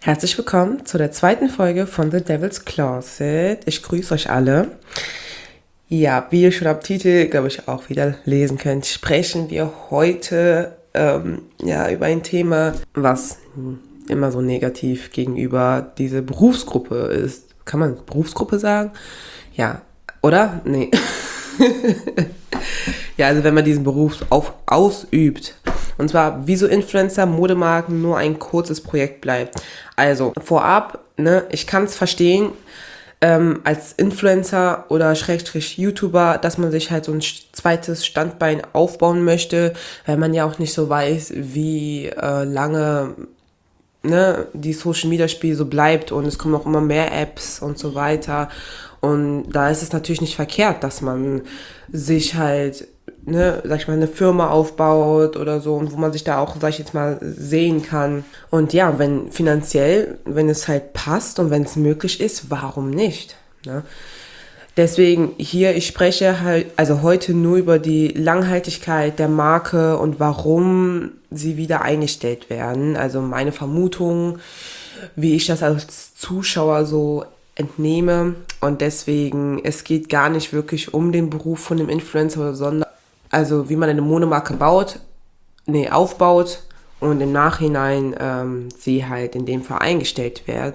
Herzlich willkommen zu der zweiten Folge von The Devil's Closet. Ich grüße euch alle. Ja, wie ihr schon am Titel, glaube ich, auch wieder lesen könnt, sprechen wir heute über ein Thema, was immer so negativ gegenüber dieser Berufsgruppe ist. Kann man Berufsgruppe sagen? Ja, oder? Nee. Ja, also wenn man diesen Beruf ausübt. Und zwar, wieso Influencer, Modemarken nur ein kurzes Projekt bleibt. Also vorab, ich kann es verstehen, als Influencer oder Schrägstrich YouTuber, dass man sich halt so ein zweites Standbein aufbauen möchte, weil man ja auch nicht so weiß, wie lange die Social Media Spiel so bleibt, und es kommen auch immer mehr Apps und so weiter. Und da ist es natürlich nicht verkehrt, dass man sich halt, sag ich mal, eine Firma aufbaut oder so, und wo man sich da auch, sag ich jetzt mal, sehen kann. Und ja, wenn es halt passt und wenn es möglich ist, warum nicht? Ne? Deswegen hier, ich spreche halt, also heute nur über die Langhaltigkeit der Marke und warum sie wieder eingestellt werden. Also meine Vermutung, wie ich das als Zuschauer so entnehme. Und deswegen, es geht gar nicht wirklich um den Beruf von dem Influencer, sondern also wie man eine Modemarke aufbaut und im Nachhinein sie halt in dem Fall eingestellt wird.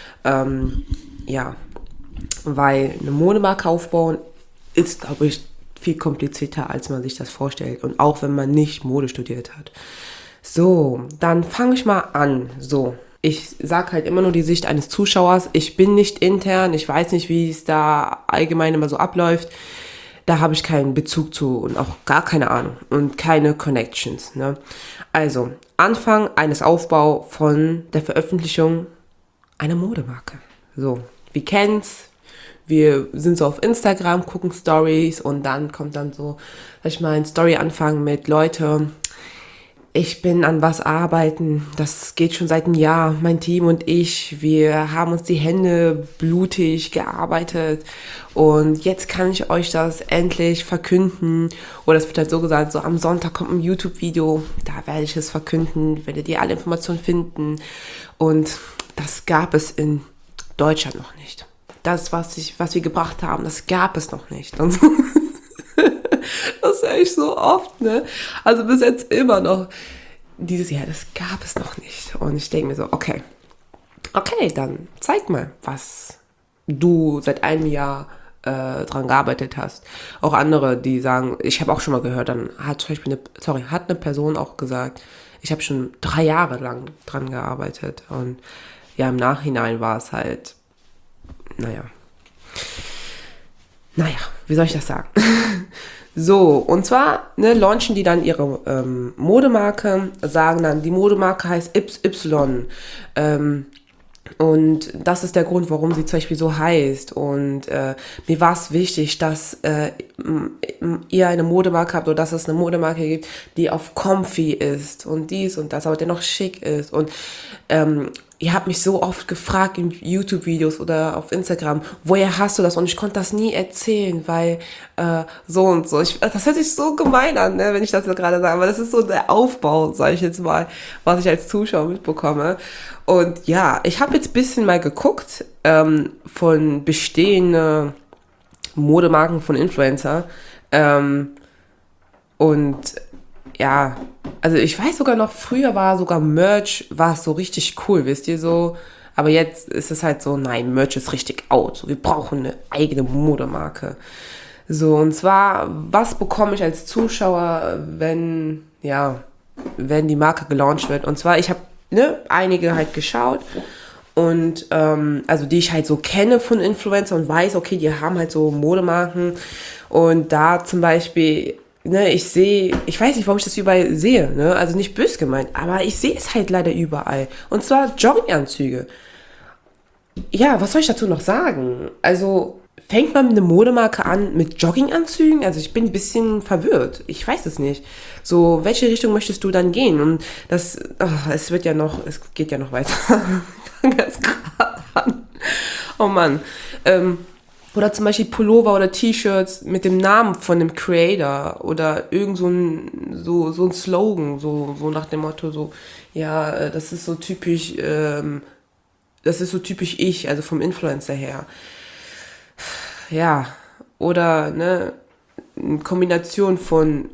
Weil eine Modemarke aufbauen ist, glaube ich, viel komplizierter, als man sich das vorstellt. Und auch wenn man nicht Mode studiert hat. So, dann fange ich mal an. So, ich sage halt immer nur die Sicht eines Zuschauers. Ich bin nicht intern, ich weiß nicht, wie es da allgemein immer so abläuft. Da habe ich keinen Bezug zu und auch gar keine Ahnung und keine Connections. Ne? Also, Anfang eines Aufbaus von der Veröffentlichung einer Modemarke. So, wir kennen's. Wir sind so auf Instagram, gucken Stories, und dann kommt dann so, sag ich mal, ein Story-Anfang mit: Leute, ich bin an was arbeiten, das geht schon seit einem Jahr, mein Team und ich, wir haben uns die Hände blutig gearbeitet und jetzt kann ich euch das endlich verkünden. Oder es wird halt so gesagt, so am Sonntag kommt ein YouTube-Video, da werde ich es verkünden, werdet ihr alle Informationen finden. Und das gab es in Deutschland noch nicht. Das, was wir gebracht haben, das gab es noch nicht. Und so. Das höre ich so oft, ne? Also bis jetzt immer noch dieses Jahr, das gab es noch nicht. Und ich denke mir so, okay, dann zeig mal, was du seit einem Jahr dran gearbeitet hast. Auch andere, die sagen, ich habe auch schon mal gehört, dann hat zum Beispiel hat eine Person auch gesagt, ich habe schon 3 Jahre lang dran gearbeitet. Und ja, im Nachhinein war es halt, wie soll ich das sagen? So, und zwar launchen die dann ihre Modemarke, sagen dann, die Modemarke heißt XY. Und das ist der Grund, warum sie zum Beispiel so heißt. Und mir war es wichtig, dass ihr eine Modemarke habt, oder dass es eine Modemarke gibt, die auf comfy ist und dies und das, aber dennoch schick ist. Und ihr habt mich so oft gefragt in YouTube-Videos oder auf Instagram, woher hast du das? Und ich konnte das nie erzählen, weil so und so. Das hört sich so gemein an, wenn ich das gerade sage, aber das ist so der Aufbau, sage ich jetzt mal, was ich als Zuschauer mitbekomme. Und ja, ich habe jetzt ein bisschen mal geguckt von bestehenden Modemarken von Influencer. Und ja, also ich weiß sogar noch, früher war sogar Merch, war es so richtig cool, wisst ihr so. Aber jetzt ist es halt so, nein, Merch ist richtig out. So, wir brauchen eine eigene Modemarke. So, und zwar, was bekomme ich als Zuschauer, wenn die Marke gelauncht wird? Und zwar, ich habe einige halt geschaut. Und also die ich halt so kenne von Influencer und weiß, okay, die haben halt so Modemarken. Und da zum Beispiel, ich weiß nicht, warum ich das überall sehe, also nicht böse gemeint, aber ich sehe es halt leider überall. Und zwar Jogginganzüge. Ja, was soll ich dazu noch sagen? Also fängt man eine Modemarke an mit Jogginganzügen? Also ich bin ein bisschen verwirrt. Ich weiß es nicht. So, welche Richtung möchtest du dann gehen? Und es geht ja noch weiter. Ganz gerade an. Oh Mann. Oder zum Beispiel Pullover oder T-Shirts mit dem Namen von dem Creator oder irgend so ein Slogan, so nach dem Motto, so, ja, das ist so typisch das ist so typisch ich, also vom Influencer her. Ja, oder ne, eine Kombination von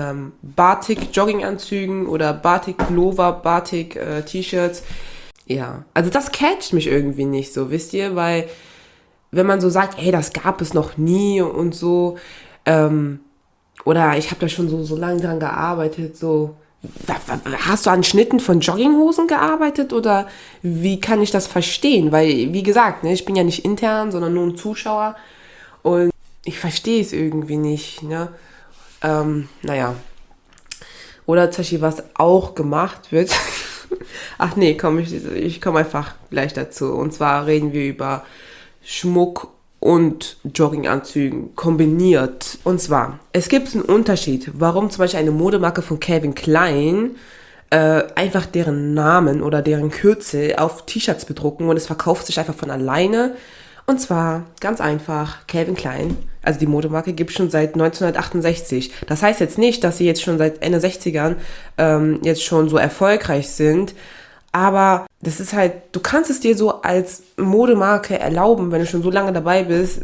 Batik-Jogginganzügen oder Batik-Pullover, Batik-T-Shirts. Ja, also das catcht mich irgendwie nicht so, wisst ihr, weil wenn man so sagt, hey, das gab es noch nie und so, oder ich habe da schon so lange dran gearbeitet, so, hast du an Schnitten von Jogginghosen gearbeitet oder wie kann ich das verstehen? Weil, wie gesagt, ne, ich bin ja nicht intern, sondern nur ein Zuschauer und ich verstehe es irgendwie nicht, ne? Naja. Oder zum Beispiel, was auch gemacht wird. Ach nee, komm, ich komme einfach gleich dazu. Und zwar reden wir über Schmuck und Jogginganzügen kombiniert. Und zwar, es gibt einen Unterschied, warum zum Beispiel eine Modemarke von Calvin Klein einfach deren Namen oder deren Kürzel auf T-Shirts bedrucken und es verkauft sich einfach von alleine. Und zwar ganz einfach, Calvin Klein, also die Modemarke, gibt es schon seit 1968. Das heißt jetzt nicht, dass sie jetzt schon seit Ende 60ern jetzt schon so erfolgreich sind, aber das ist halt, du kannst es dir so als Modemarke erlauben, wenn du schon so lange dabei bist,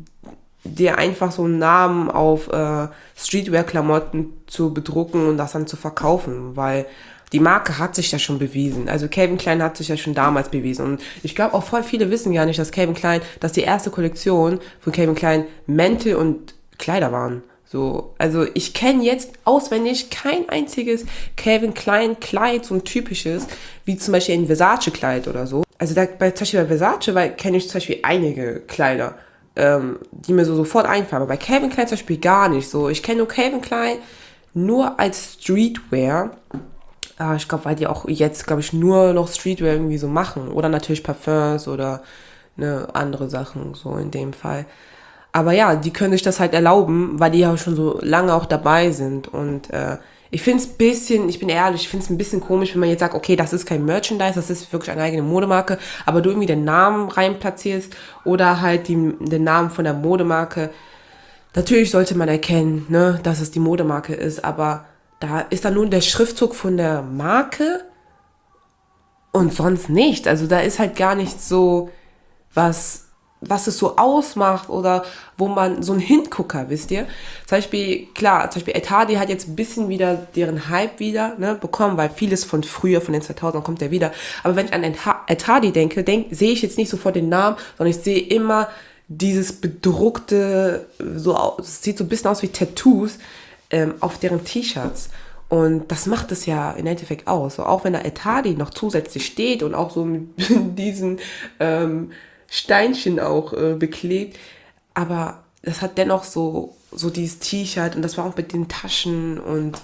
dir einfach so einen Namen auf Streetwear-Klamotten zu bedrucken und das dann zu verkaufen, weil die Marke hat sich ja schon bewiesen. Also Calvin Klein hat sich ja schon damals bewiesen. Und ich glaube auch voll viele wissen gar nicht, dass die erste Kollektion von Calvin Klein Mäntel und Kleider waren. So, also ich kenne jetzt auswendig kein einziges Calvin Klein Kleid, so ein typisches, wie zum Beispiel ein Versace-Kleid oder so. Also zum Beispiel bei Versace kenne ich zum Beispiel einige Kleider, die mir so sofort einfallen. Aber bei Calvin Klein zum Beispiel gar nicht so. Ich kenne nur Calvin Klein nur als Streetwear. Ich glaube, weil die auch jetzt, glaube ich, nur noch Streetwear irgendwie so machen. Oder natürlich Parfums oder ne, andere Sachen, so in dem Fall. Aber ja, die können sich das halt erlauben, weil die ja schon so lange auch dabei sind. Und ich finde es ein bisschen, ich bin ehrlich, ich finde es ein bisschen komisch, wenn man jetzt sagt, okay, das ist kein Merchandise, das ist wirklich eine eigene Modemarke, aber du irgendwie den Namen rein platzierst oder halt den Namen von der Modemarke. Natürlich sollte man erkennen, ne, dass es die Modemarke ist, aber da ist dann nun der Schriftzug von der Marke und sonst nicht. Also da ist halt gar nicht so, was es so ausmacht oder wo man so ein Hingucker, wisst ihr? Zum Beispiel Ed Hardy hat jetzt ein bisschen wieder deren Hype wieder bekommen, weil vieles von früher, von den 2000ern kommt der wieder. Aber wenn ich an Ed Hardy denke, sehe ich jetzt nicht sofort den Namen, sondern ich sehe immer dieses bedruckte, es sieht so ein bisschen aus wie Tattoos, auf deren T-Shirts. Und das macht es ja im Endeffekt aus. So, auch wenn da Ed Hardy noch zusätzlich steht und auch so mit diesen Steinchen auch beklebt. Aber das hat dennoch so dieses T-Shirt und das war auch mit den Taschen und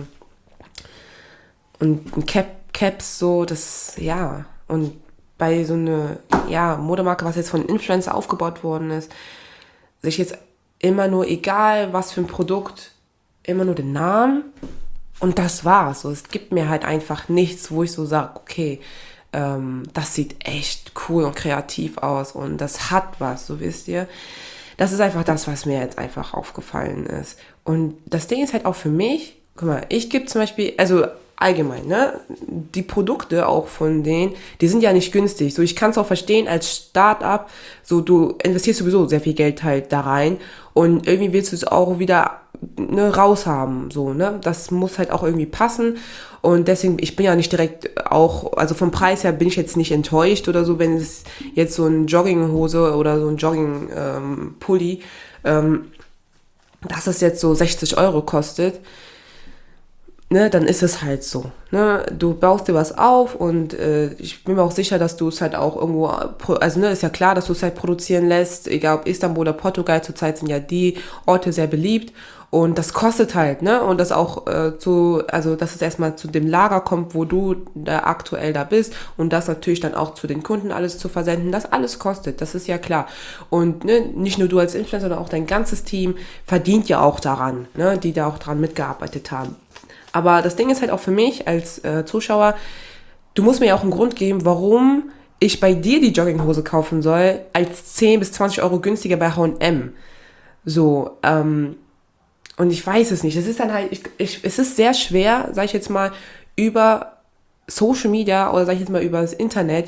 Caps so, das, ja. Und bei so einer, ja, Modemarke, was jetzt von Influencer aufgebaut worden ist, sich jetzt immer nur, egal was für ein Produkt, immer nur den Namen und das war's. So, es gibt mir halt einfach nichts, wo ich so sage, okay, das sieht echt cool und kreativ aus und das hat was, so wisst ihr. Das ist einfach das, was mir jetzt einfach aufgefallen ist. Und das Ding ist halt auch für mich, guck mal, ich gebe zum Beispiel, also allgemein, ne, die Produkte auch von denen, die sind ja nicht günstig. So, ich kann es auch verstehen als Start-up, so du investierst sowieso sehr viel Geld halt da rein und irgendwie willst du es auch wieder raushaben, so, ne, das muss halt auch irgendwie passen und deswegen, ich bin ja nicht direkt auch, also vom Preis her bin ich jetzt nicht enttäuscht oder so, wenn es jetzt so ein Jogginghose oder so ein Jogging-Pulli, dass es jetzt so 60 Euro kostet, ne, dann ist es halt so. Ne? Du baust dir was auf und ich bin mir auch sicher, dass du es halt auch irgendwo, also ne, ist ja klar, dass du es halt produzieren lässt, egal ob Istanbul oder Portugal, zurzeit sind ja die Orte sehr beliebt und das kostet halt, ne, und das auch also dass es erstmal zu dem Lager kommt, wo du da aktuell da bist und das natürlich dann auch zu den Kunden alles zu versenden, das alles kostet, das ist ja klar. Und ne, nicht nur du als Influencer, sondern auch dein ganzes Team verdient ja auch daran, ne, die da auch dran mitgearbeitet haben. Aber das Ding ist halt auch für mich als Zuschauer, du musst mir ja auch einen Grund geben, warum ich bei dir die Jogginghose kaufen soll, als 10 bis 20 Euro günstiger bei H&M. So, und ich weiß es nicht. Es ist dann halt, es ist sehr schwer, sag ich jetzt mal, über Social Media oder sag ich jetzt mal über das Internet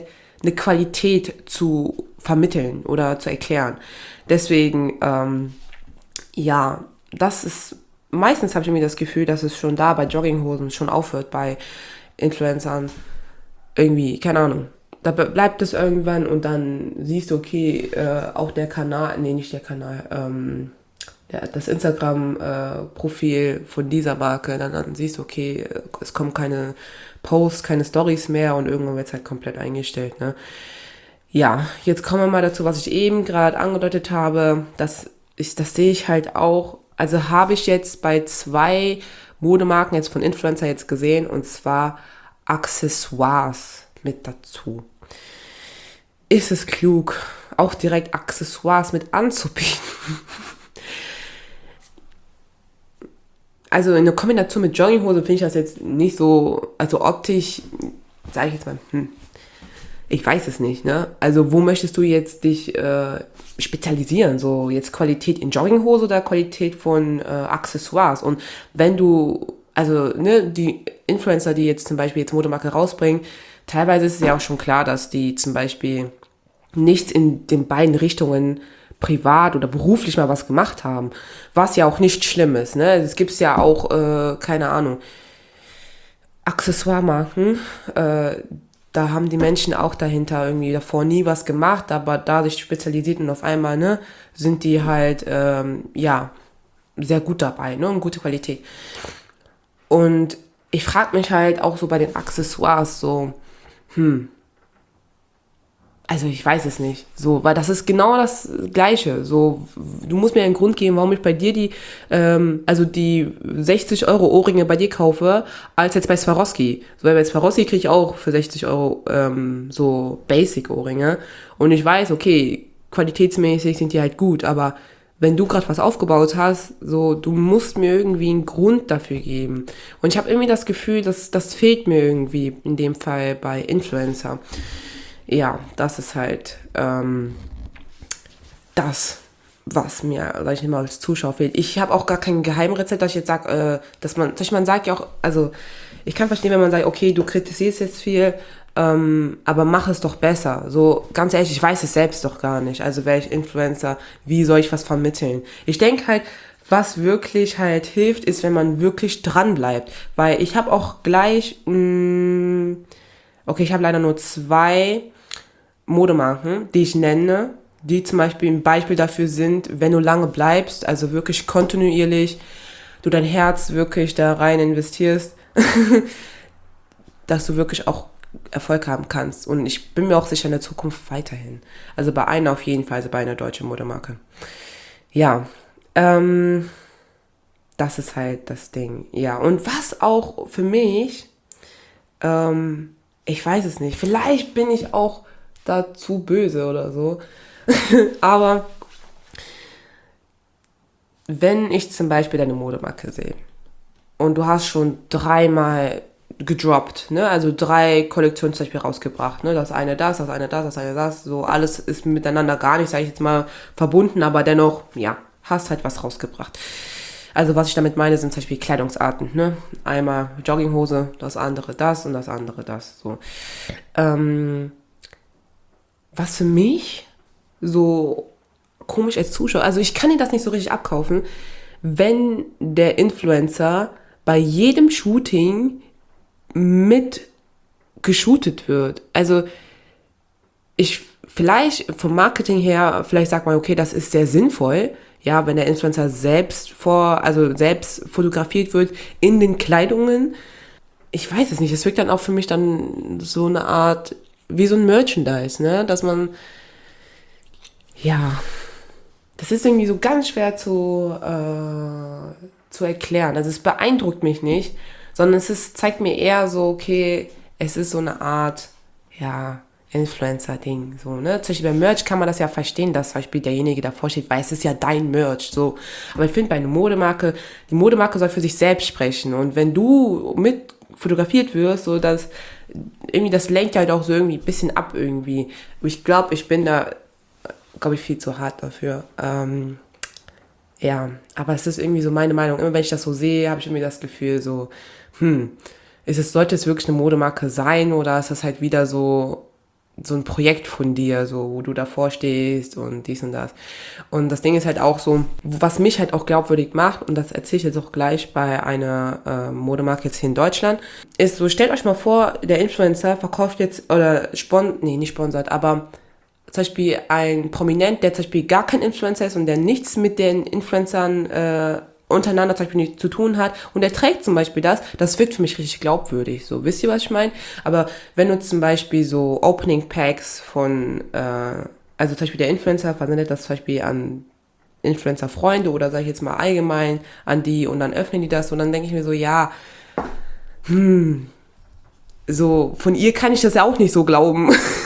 eine Qualität zu vermitteln oder zu erklären. Deswegen, ja, das ist, meistens habe ich irgendwie das Gefühl, dass es schon da bei Jogginghosen schon aufhört, bei Influencern. Irgendwie, keine Ahnung. Da bleibt es irgendwann und dann siehst du, okay, auch der Kanal, nee, nicht der Kanal, das Instagram-Profil von dieser Marke, dann siehst du, okay, es kommen keine Posts, keine Stories mehr und irgendwann wird es halt komplett eingestellt, ne? Ja, jetzt kommen wir mal dazu, was ich eben gerade angedeutet habe. Das sehe ich halt auch. Also habe ich jetzt bei 2 Modemarken jetzt von Influencer jetzt gesehen und zwar Accessoires mit dazu. Ist es klug, auch direkt Accessoires mit anzubieten? Also in der Kombination mit Jogginghose finde ich das jetzt nicht so, also optisch, sage ich jetzt mal, ich weiß es nicht, ne? Also wo möchtest du jetzt dich spezialisieren? So jetzt Qualität in Jogginghose oder Qualität von Accessoires? Und wenn du, also ne, die Influencer, die jetzt zum Beispiel jetzt Modemarke rausbringen, teilweise ist es ja auch schon klar, dass die zum Beispiel nichts in den beiden Richtungen privat oder beruflich mal was gemacht haben, was ja auch nicht schlimm ist, ne? Es gibt ja auch, keine Ahnung, Accessoire-Marken, da haben die Menschen auch dahinter irgendwie davor nie was gemacht, aber da sich spezialisiert und auf einmal, ne, sind die halt, ja, sehr gut dabei, ne, und gute Qualität. Und ich frage mich halt auch so bei den Accessoires so, also ich weiß es nicht, so, weil das ist genau das Gleiche. So, du musst mir einen Grund geben, warum ich bei dir also die 60 € Ohrringe bei dir kaufe, als jetzt bei Swarovski. So, weil bei Swarovski kriege ich auch für 60 € so Basic Ohrringe. Und ich weiß, okay, qualitätsmäßig sind die halt gut, aber wenn du gerade was aufgebaut hast, so, du musst mir irgendwie einen Grund dafür geben. Und ich habe irgendwie das Gefühl, dass das fehlt mir irgendwie in dem Fall bei Influencer. Ja, das ist halt das, was mir, sag ich mal, als Zuschauer fehlt. Ich habe auch gar kein Geheimrezept, dass ich jetzt sage, dass man sagt ja auch, also ich kann verstehen, wenn man sagt, okay, du kritisierst jetzt viel, aber mach es doch besser. So, ganz ehrlich, ich weiß es selbst doch gar nicht. Also wäre ich Influencer, wie soll ich was vermitteln? Ich denke halt, was wirklich halt hilft, ist, wenn man wirklich dran bleibt. Weil ich habe auch gleich, okay, ich habe leider nur 2 Modemarken, die ich nenne, die zum Beispiel ein Beispiel dafür sind, wenn du lange bleibst, also wirklich kontinuierlich, du dein Herz wirklich da rein investierst, dass du wirklich auch Erfolg haben kannst. Und ich bin mir auch sicher in der Zukunft weiterhin. Also bei einer auf jeden Fall, also bei einer deutschen Modemarke. Ja, das ist halt das Ding. Ja, und was auch für mich, ich weiß es nicht, vielleicht bin ich auch dazu böse oder so, aber wenn ich zum Beispiel deine Modemarke sehe und du hast schon 3-mal gedroppt, ne, also 3 Kollektionen zum Beispiel rausgebracht, ne, das eine das, das eine das, das eine das, so alles ist miteinander gar nicht, sage ich jetzt mal, verbunden, aber dennoch, ja, hast halt was rausgebracht. Also was ich damit meine, sind zum Beispiel Kleidungsarten, ne, einmal Jogginghose, das andere das und das andere das, so. Was für mich so komisch als Zuschauer, also ich kann dir das nicht so richtig abkaufen, wenn der Influencer bei jedem Shooting mit geshootet wird. Also vielleicht vom Marketing her, vielleicht sagt man, okay, das ist sehr sinnvoll, ja, wenn der Influencer selbst fotografiert wird in den Kleidungen. Ich weiß es nicht, es wirkt dann auch für mich dann so eine Art, wie so ein Merchandise, ne, dass man, ja, das ist irgendwie so ganz schwer zu erklären. Also es beeindruckt mich nicht, sondern zeigt mir eher so, okay, es ist so eine Art, ja, Influencer-Ding, so, ne? Zum Beispiel bei Merch kann man das ja verstehen, dass zum Beispiel derjenige davor steht, weil es ist ja dein Merch, so. Aber ich finde bei einer Modemarke, die Modemarke soll für sich selbst sprechen. Und wenn du mit fotografiert wirst, so, dass irgendwie das lenkt halt auch so irgendwie ein bisschen ab irgendwie. Ich glaube, ich bin da, glaube ich, viel zu hart dafür. Ja, aber es ist irgendwie so meine Meinung. Immer wenn ich das so sehe, habe ich irgendwie das Gefühl so, sollte es wirklich eine Modemarke sein oder ist das halt wieder so so ein Projekt von dir, so, wo du davor stehst und dies und das. Und das Ding ist halt auch so, was mich halt auch glaubwürdig macht, und das erzähle ich jetzt auch gleich bei einer Modemarke jetzt hier in Deutschland, ist so, stellt euch mal vor, der Influencer verkauft jetzt, oder nicht sponsert, aber zum Beispiel ein Prominent, der zum Beispiel gar kein Influencer ist und der nichts mit den Influencern untereinander zum Beispiel nichts zu tun hat und der trägt zum Beispiel das wirkt für mich richtig glaubwürdig. So, wisst ihr, was ich meine? Aber wenn du zum Beispiel so Opening Packs von, also zum Beispiel der Influencer versendet das zum Beispiel an Influencer-Freunde oder sage ich jetzt mal allgemein an die und dann öffnen die das und dann denke ich mir so, ja, so von ihr kann ich das ja auch nicht so glauben.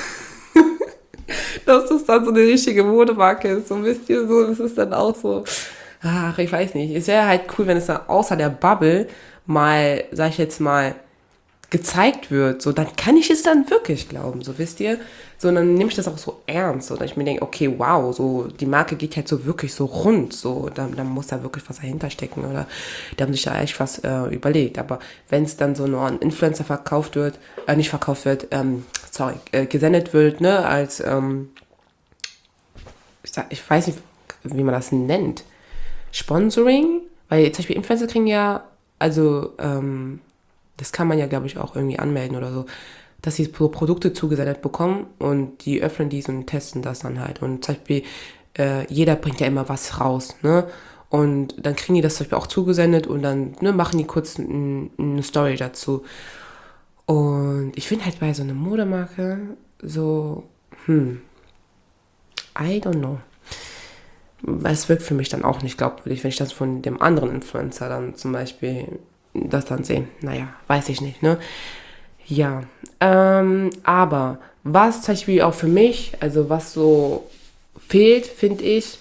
Dass das dann so eine richtige Modemarke ist. So wisst ihr, so, das ist dann auch so, ach, ich weiß nicht. Es wäre halt cool, wenn es dann außer der Bubble mal, sag ich jetzt mal, gezeigt wird. So, dann kann ich es dann wirklich glauben, so wisst ihr. So, dann nehme ich das auch so ernst. So, dass ich mir denke, okay, wow, so, die Marke geht halt so wirklich so rund. So, da muss da wirklich was dahinter stecken. Oder die haben sich da echt was überlegt. Aber wenn es dann so nur an Influencer verkauft wird, nicht verkauft wird, gesendet wird, ne, als, ich weiß nicht, wie man das nennt. Sponsoring, weil zum Beispiel Influencer kriegen ja, also, das kann man ja, glaube ich, auch irgendwie anmelden oder so, dass sie so Produkte zugesendet bekommen und die öffnen dies und testen das dann halt. Und zum Beispiel, jeder bringt ja immer was raus, ne? Und dann kriegen die das zum Beispiel auch zugesendet und dann machen die kurz eine Story dazu. Und ich finde halt bei so einer Modemarke so, I don't know. Es wirkt für mich dann auch nicht glaubwürdig, wenn ich das von dem anderen Influencer dann zum Beispiel das dann sehe. Naja, weiß ich nicht, ne? Ja, aber was zum Beispiel auch für mich, also was so fehlt, finde ich,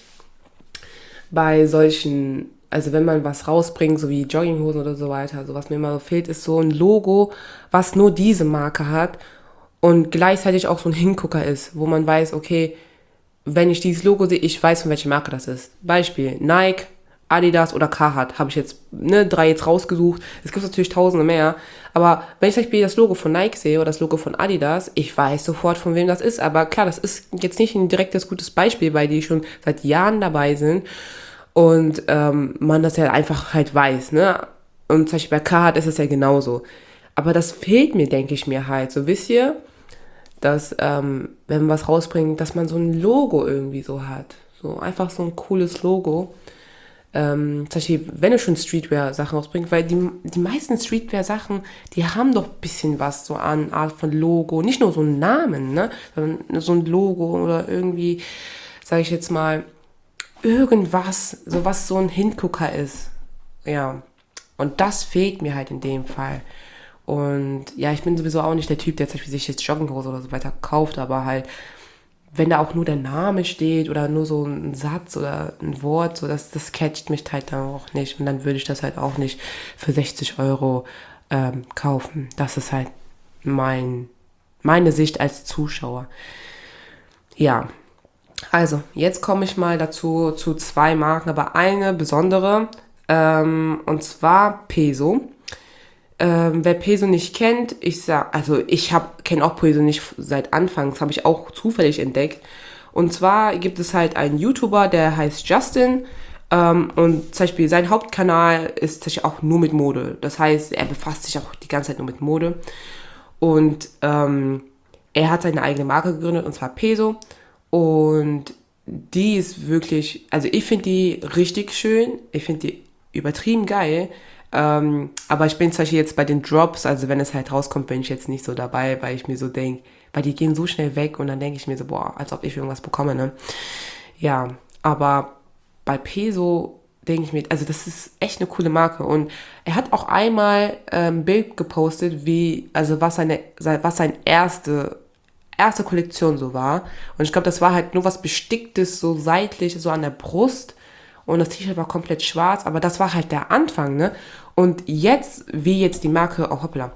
bei solchen, also wenn man was rausbringt, so wie Jogginghosen oder so weiter, also was mir immer so fehlt, ist so ein Logo, was nur diese Marke hat und gleichzeitig auch so ein Hingucker ist, wo man weiß, okay, wenn ich dieses Logo sehe, ich weiß, von welcher Marke das ist. Beispiel, Nike, Adidas oder Carhartt, habe ich jetzt 3 jetzt rausgesucht. Es gibt natürlich tausende mehr, aber wenn ich zum Beispiel das Logo von Nike sehe oder das Logo von Adidas, ich weiß sofort, von wem das ist, aber klar, das ist jetzt nicht ein direktes gutes Beispiel, weil die schon seit Jahren dabei sind und man das ja einfach halt weiß, ne? Und zum Beispiel bei Carhartt ist es ja genauso. Aber das fehlt mir, denke ich mir halt, so wisst ihr, dass, wenn man was rausbringt, dass man so ein Logo irgendwie so hat. So einfach so ein cooles Logo. Zum Beispiel, wenn du schon Streetwear-Sachen rausbringst, weil die meisten Streetwear-Sachen, die haben doch ein bisschen was so an Art von Logo. Nicht nur so einen Namen, ne? Sondern so ein Logo oder irgendwie, sage ich jetzt mal, irgendwas, so was so ein Hingucker ist. Ja. Und das fehlt mir halt in dem Fall. Und ja, ich bin sowieso auch nicht der Typ, der zum Beispiel sich jetzt Jogginghose oder so weiter kauft, aber halt, wenn da auch nur der Name steht oder nur so ein Satz oder ein Wort, so das catcht mich halt dann auch nicht. Und dann würde ich das halt auch nicht für 60 Euro kaufen. Das ist halt meine Sicht als Zuschauer. Ja, also jetzt komme ich mal dazu zu 2 Marken, aber eine besondere, und zwar Peso. Wer Peso nicht kennt, ich kenne auch Peso nicht seit Anfang, das habe ich auch zufällig entdeckt. Und zwar gibt es halt einen YouTuber, der heißt Justin, und zum Beispiel sein Hauptkanal ist zum Beispiel auch nur mit Mode. Das heißt, er befasst sich auch die ganze Zeit nur mit Mode. Und er hat seine eigene Marke gegründet, und zwar Peso. Und die ist wirklich, also ich finde die richtig schön, ich finde die übertrieben geil. Aber ich bin zum Beispiel jetzt bei den Drops, also wenn es halt rauskommt, bin ich jetzt nicht so dabei, weil ich mir so denke, weil die gehen so schnell weg und dann denke ich mir so, boah, als ob ich irgendwas bekomme, ne? Ja, aber bei Peso denke ich mir, also das ist echt eine coole Marke und er hat auch einmal ein Bild gepostet, was seine erste Kollektion so war und ich glaube, das war halt nur was Besticktes, so seitlich, so an der Brust. Und das T-Shirt war komplett schwarz, aber das war halt der Anfang, ne? Und jetzt, wie jetzt die Marke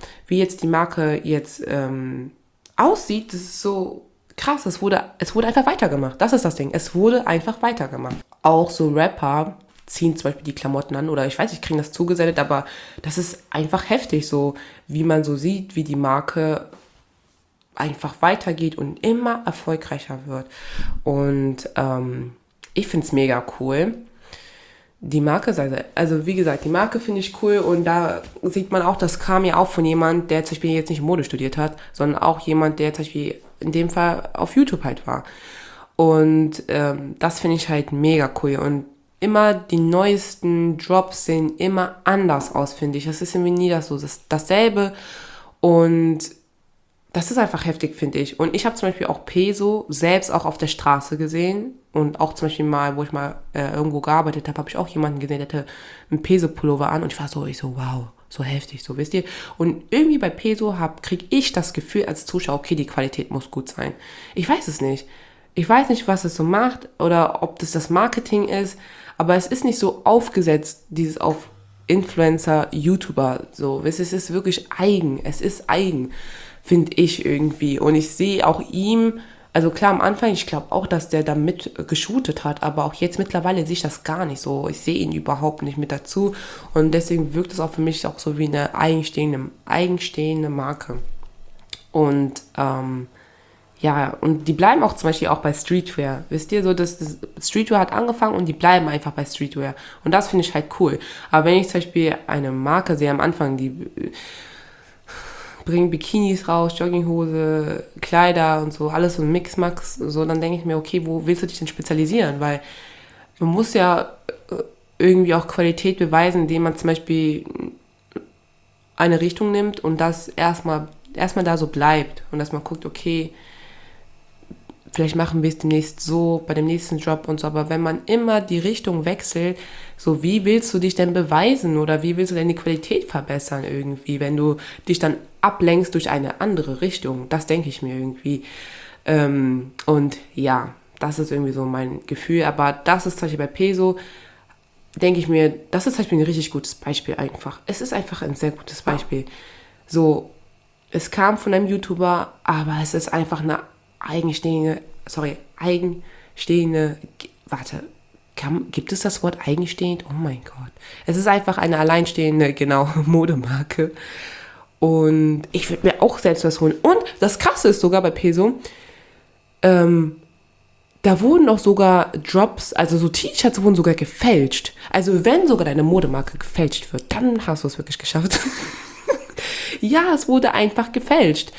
jetzt aussieht, das ist so krass. Es wurde einfach weitergemacht. Das ist das Ding. Es wurde einfach weitergemacht. Auch so Rapper ziehen zum Beispiel die Klamotten an oder ich weiß, ich kriege das zugesendet, aber das ist einfach heftig, so wie man so sieht, wie die Marke einfach weitergeht und immer erfolgreicher wird. Und ich finde es mega cool. Die Marke, also wie gesagt, die Marke finde ich cool und da sieht man auch, das kam ja auch von jemand, der zum Beispiel jetzt nicht Mode studiert hat, sondern auch jemand, der zum Beispiel in dem Fall auf YouTube halt war. Und das finde ich halt mega cool und immer die neuesten Drops sehen immer anders aus, finde ich. Das ist irgendwie nie dasselbe und das ist einfach heftig, finde ich. Und ich habe zum Beispiel auch Peso selbst auch auf der Straße gesehen. Und auch zum Beispiel mal, wo ich mal irgendwo gearbeitet habe, habe ich auch jemanden gesehen, der hatte einen Peso-Pullover an. Und ich so, wow, so heftig, so, wisst ihr. Und irgendwie bei Peso kriege ich das Gefühl als Zuschauer, okay, die Qualität muss gut sein. Ich weiß es nicht. Ich weiß nicht, was es so macht oder ob das Marketing ist. Aber es ist nicht so aufgesetzt, dieses auf Influencer, YouTuber, so. Es ist wirklich eigen. Es ist eigen, finde ich irgendwie. Und ich sehe auch ihm, also klar am Anfang, ich glaube auch, dass der da mit geshootet hat, aber auch jetzt mittlerweile sehe ich das gar nicht so. Ich sehe ihn überhaupt nicht mit dazu und deswegen wirkt es auch für mich auch so wie eine eigenstehende Marke. Und ja, und die bleiben auch zum Beispiel auch bei Streetwear. Wisst ihr, so das Streetwear hat angefangen und die bleiben einfach bei Streetwear. Und das finde ich halt cool. Aber wenn ich zum Beispiel eine Marke sehe am Anfang, die bringen Bikinis raus, Jogginghose, Kleider und so, alles so ein Mixmax, so, dann denke ich mir, okay, wo willst du dich denn spezialisieren? Weil man muss ja irgendwie auch Qualität beweisen, indem man zum Beispiel eine Richtung nimmt und das erstmal da so bleibt und dass man guckt, okay, vielleicht machen wir es demnächst so, bei dem nächsten Job und so, aber wenn man immer die Richtung wechselt, so wie willst du dich denn beweisen oder wie willst du denn die Qualität verbessern irgendwie, wenn du dich dann ablenkst durch eine andere Richtung, das denke ich mir irgendwie. Und ja, das ist irgendwie so mein Gefühl, aber das ist zum Beispiel bei Peso, denke ich mir, das ist zum Beispiel ein richtig gutes Beispiel einfach. Es ist einfach ein sehr gutes Beispiel. So, es kam von einem YouTuber, aber es ist einfach eine gibt es das Wort eigenstehend? Oh mein Gott. Es ist einfach eine alleinstehende, genau, Modemarke. Und ich würde mir auch selbst was holen. Und das Krasse ist sogar bei Peso, da wurden auch sogar Drops, also so T-Shirts wurden sogar gefälscht. Also wenn sogar deine Modemarke gefälscht wird, dann hast du es wirklich geschafft. Ja, es wurde einfach gefälscht.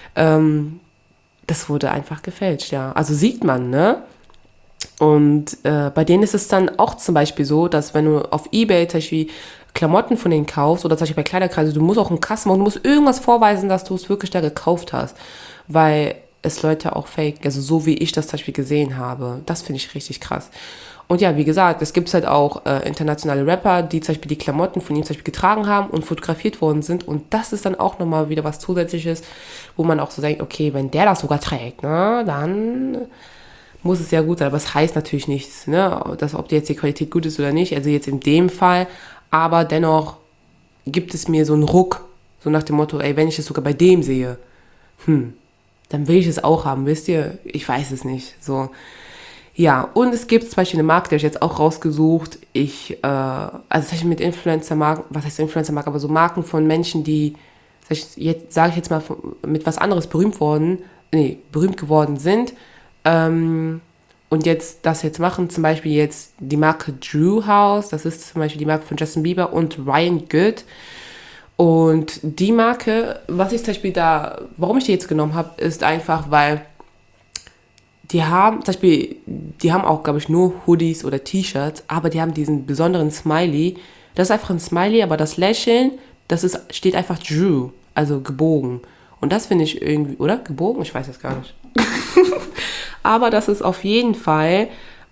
Das wurde einfach gefälscht, ja. Also sieht man, ne? Und bei denen ist es dann auch zum Beispiel so, dass wenn du auf eBay zum Beispiel Klamotten von denen kaufst oder zum Beispiel bei Kleiderkreise, du musst auch einen Kasten machen, du musst irgendwas vorweisen, dass du es wirklich da gekauft hast. Weil es Leute auch fake, also so wie ich das zum Beispiel gesehen habe. Das finde ich richtig krass. Und ja, wie gesagt, es gibt halt auch internationale Rapper, die zum Beispiel die Klamotten von ihm zum Beispiel getragen haben und fotografiert worden sind. Und das ist dann auch nochmal wieder was Zusätzliches, wo man auch so denkt, okay, wenn der das sogar trägt, ne, dann muss es ja gut sein. Aber es heißt natürlich nichts, ne, dass, ob jetzt die Qualität gut ist oder nicht. Also jetzt in dem Fall. Aber dennoch gibt es mir so einen Ruck, so nach dem Motto, ey, wenn ich es sogar bei dem sehe, dann will ich es auch haben, wisst ihr? Ich weiß es nicht, so. Ja, und es gibt zum Beispiel eine Marke, die habe ich jetzt auch rausgesucht. Also das heißt mit Influencer-Marken, was heißt Influencer-Marken, aber so Marken von Menschen, die, sage ich jetzt mal, mit was anderes berühmt geworden sind. Und jetzt das jetzt machen, zum Beispiel jetzt die Marke Drew House, das ist zum Beispiel die Marke von Justin Bieber und Ryan Good. Und die Marke, was ich zum Beispiel warum ich die jetzt genommen habe, ist einfach, weil die haben auch, glaube ich, nur Hoodies oder T-Shirts, aber die haben diesen besonderen Smiley. Das ist einfach ein Smiley, aber das Lächeln, steht einfach Drew, also gebogen. Und das finde ich irgendwie, oder? Gebogen? Ich weiß das gar nicht. Aber das ist auf jeden Fall,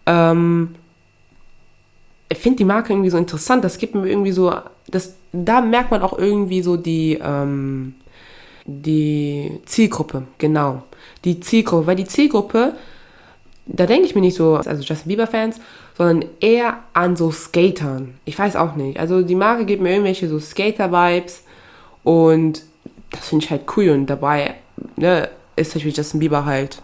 ich finde die Marke irgendwie so interessant. Das gibt mir irgendwie so, da merkt man auch irgendwie so die Zielgruppe, genau. Die Zielgruppe, weil die Zielgruppe, da denke ich mir nicht so, also Justin Bieber-Fans, sondern eher an so Skatern. Ich weiß auch nicht. Also die Marke gibt mir irgendwelche so Skater-Vibes und das finde ich halt cool. Und dabei, ne, ist zum Beispiel Justin Bieber halt,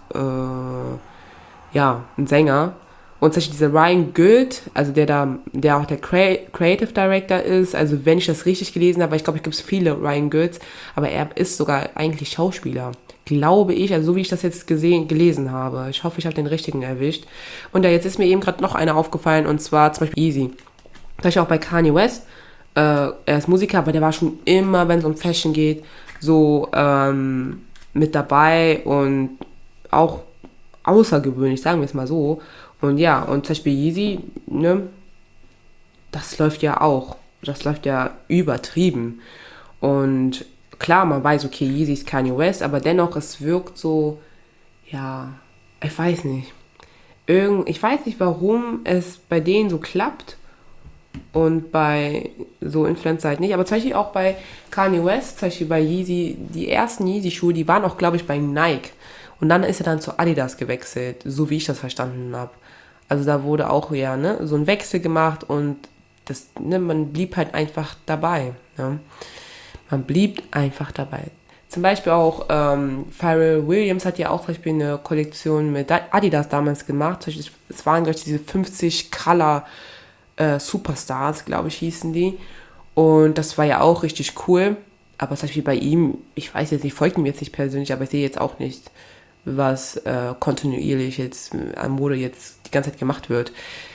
ein Sänger. Und zum Beispiel dieser Ryan Good, also der auch der Creative Director ist, also wenn ich das richtig gelesen habe, weil ich glaube, es gibt viele Ryan Goods, aber er ist sogar eigentlich Schauspieler, glaube ich, also so wie ich das jetzt gelesen habe. Ich hoffe, ich habe den richtigen erwischt. Und ja, jetzt ist mir eben gerade noch einer aufgefallen, und zwar zum Beispiel Yeezy. Das ist auch bei Kanye West. Er ist Musiker, aber der war schon immer, wenn es um Fashion geht, so mit dabei und auch außergewöhnlich, sagen wir es mal so. Und ja, und zum Beispiel Yeezy, ne, das läuft ja auch. Das läuft ja übertrieben. Und klar, man weiß, okay, Yeezy ist Kanye West, aber dennoch, es wirkt so, ja, ich weiß nicht. Ich weiß nicht, warum es bei denen so klappt und bei so Influencer halt nicht. Aber zum Beispiel auch bei Kanye West, zum Beispiel bei Yeezy, die ersten Yeezy-Schuhe, die waren auch, glaube ich, bei Nike. Und dann ist er dann zu Adidas gewechselt, so wie ich das verstanden habe. Also da wurde auch ja, ne, so ein Wechsel gemacht und das, ne, man blieb halt einfach dabei. Ne? Man blieb einfach dabei. Zum Beispiel auch Pharrell Williams hat ja auch zum Beispiel eine Kollektion mit Adidas damals gemacht. Es waren, glaube ich, diese 50 Color Superstars, glaube ich, hießen die. Und das war ja auch richtig cool. Aber zum Beispiel bei ihm, ich weiß jetzt nicht, folgt ihm jetzt nicht persönlich, aber ich sehe jetzt auch nicht, was kontinuierlich jetzt an Mode jetzt die ganze Zeit gemacht wird.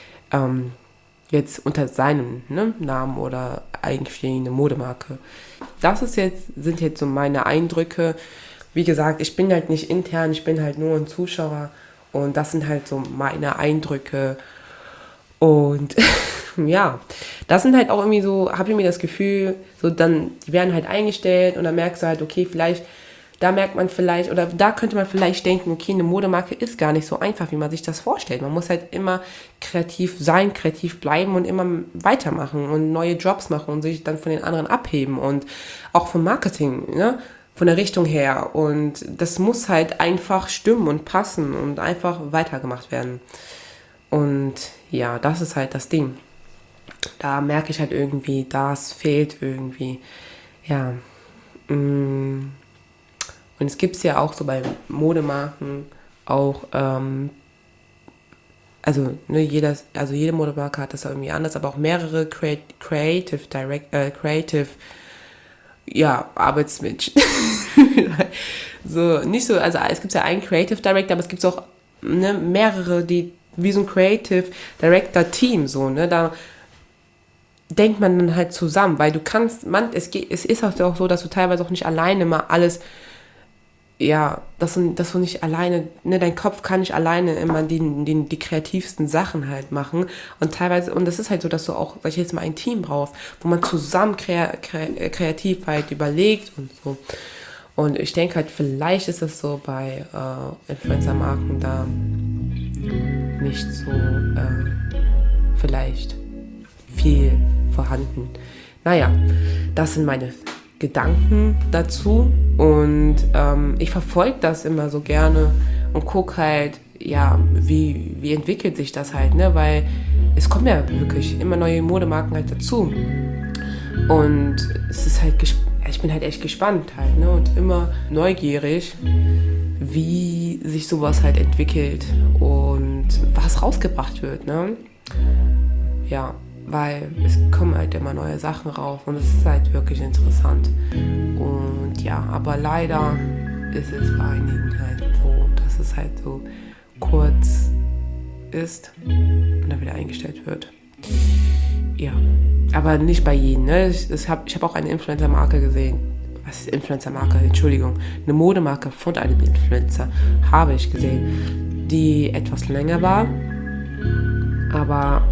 Jetzt unter seinem, ne, Namen oder eigenständige Modemarke. Sind jetzt so meine Eindrücke. Wie gesagt, ich bin halt nicht intern, ich bin halt nur ein Zuschauer und das sind halt so meine Eindrücke. Und ja, das sind halt auch irgendwie so, habe ich mir das Gefühl, so dann, die werden halt eingestellt und dann merkst du halt, okay, vielleicht, da merkt man vielleicht, oder da könnte man vielleicht denken, okay, eine Modemarke ist gar nicht so einfach, wie man sich das vorstellt. Man muss halt immer kreativ sein, kreativ bleiben und immer weitermachen und neue Jobs machen und sich dann von den anderen abheben und auch vom Marketing, ne? Von der Richtung her. Und das muss halt einfach stimmen und passen und einfach weitergemacht werden. Und ja, das ist halt das Ding. Da merke ich halt irgendwie, das fehlt irgendwie. Ja. Und es gibt es ja auch so bei Modemarken auch, also ne, jede Modemarke hat das irgendwie anders, aber auch mehrere Creative ja, Arbeitsmenschen. So, nicht so, also es gibt ja einen Creative Director, aber es gibt auch, ne, mehrere, die wie so ein Creative Director Team, so, ne, da denkt man dann halt zusammen, weil du kannst, es ist auch so, dass du teilweise auch nicht alleine mal alles, ja, dass du nicht alleine, ne, dein Kopf kann nicht alleine immer die kreativsten Sachen halt machen und teilweise, und das ist halt so, dass du auch, sag ich jetzt mal, ein Team brauchst, wo man zusammen kreativ halt überlegt und so. Und ich denke halt, vielleicht ist das so bei Influencer-Marken da nicht so vielleicht viel vorhanden. Naja, das sind meine Gedanken dazu und ich verfolge das immer so gerne und gucke halt, ja, wie entwickelt sich das halt, ne, weil es kommen ja wirklich immer neue Modemarken halt dazu und es ist halt, ich bin halt echt gespannt halt, ne, und immer neugierig, wie sich sowas halt entwickelt und was rausgebracht wird, ne, ja, weil es kommen halt immer neue Sachen raus und es ist halt wirklich interessant. Und ja, aber leider ist es bei einigen halt so, dass es halt so kurz ist und dann wieder eingestellt wird. Ja, aber nicht bei jedem, ne? Ich hab auch eine Influencer-Marke gesehen. Was ist Influencer-Marke? Entschuldigung. Eine Modemarke von einem Influencer habe ich gesehen, die etwas länger war, aber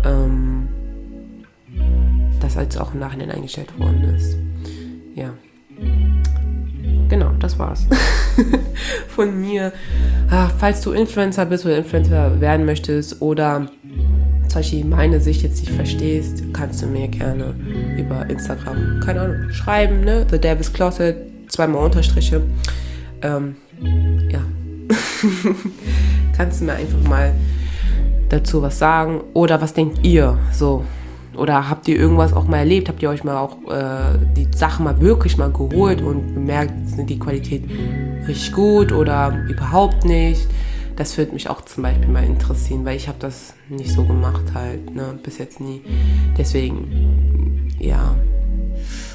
das als auch im Nachhinein eingestellt worden ist. Ja. Genau, das war's. Von mir. Falls du Influencer bist oder Influencer werden möchtest oder zum Beispiel meine Sicht jetzt nicht verstehst, kannst du mir gerne über Instagram, keine Ahnung, schreiben, ne? The Devil's Closet, 2-mal Unterstriche. Ja. Kannst du mir einfach mal dazu was sagen oder was denkt ihr so? Oder habt ihr irgendwas auch mal erlebt? Habt ihr euch mal auch die Sachen mal wirklich mal geholt und bemerkt, sind die Qualität richtig gut oder überhaupt nicht? Das würde mich auch zum Beispiel mal interessieren, weil ich habe das nicht so gemacht halt, ne, bis jetzt nie. Deswegen, ja.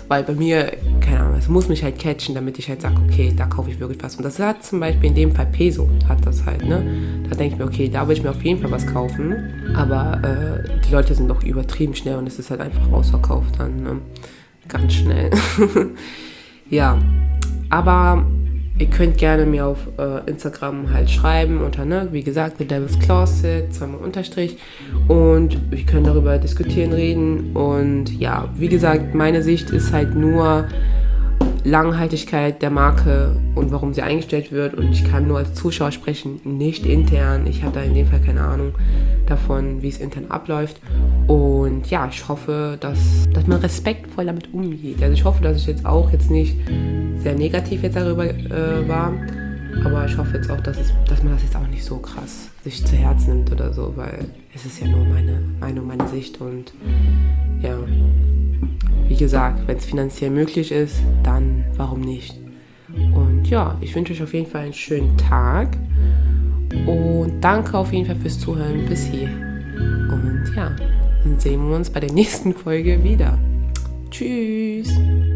weil bei mir, keine Ahnung, es muss mich halt catchen, damit ich halt sage, okay, da kaufe ich wirklich was. Und das hat zum Beispiel in dem Fall Peso, hat das halt, ne? Da denke ich mir, okay, da will ich mir auf jeden Fall was kaufen, aber die Leute sind doch übertrieben schnell und es ist halt einfach ausverkauft dann, ne? Ganz schnell. Ja, aber ihr könnt gerne mir auf Instagram halt schreiben unter, ne, wie gesagt, The Devil's Closet, 2-mal Unterstrich, und wir können darüber diskutieren, reden. Und ja, wie gesagt, meine Sicht ist halt nur Langhaltigkeit der Marke und warum sie eingestellt wird, und ich kann nur als Zuschauer sprechen, nicht intern. Ich habe da in dem Fall keine Ahnung davon, wie es intern abläuft. Und ja, ich hoffe, dass man respektvoll damit umgeht. Also ich hoffe, dass ich jetzt nicht sehr negativ jetzt darüber war, aber ich hoffe jetzt auch, dass man das jetzt auch nicht so krass sich zu Herzen nimmt oder so, weil es ist ja nur meine Meinung, meine Sicht, und ja, wie gesagt, wenn es finanziell möglich ist, dann warum nicht? Und ja, ich wünsche euch auf jeden Fall einen schönen Tag und danke auf jeden Fall fürs Zuhören bis hier. Und ja, dann sehen wir uns bei der nächsten Folge wieder. Tschüss!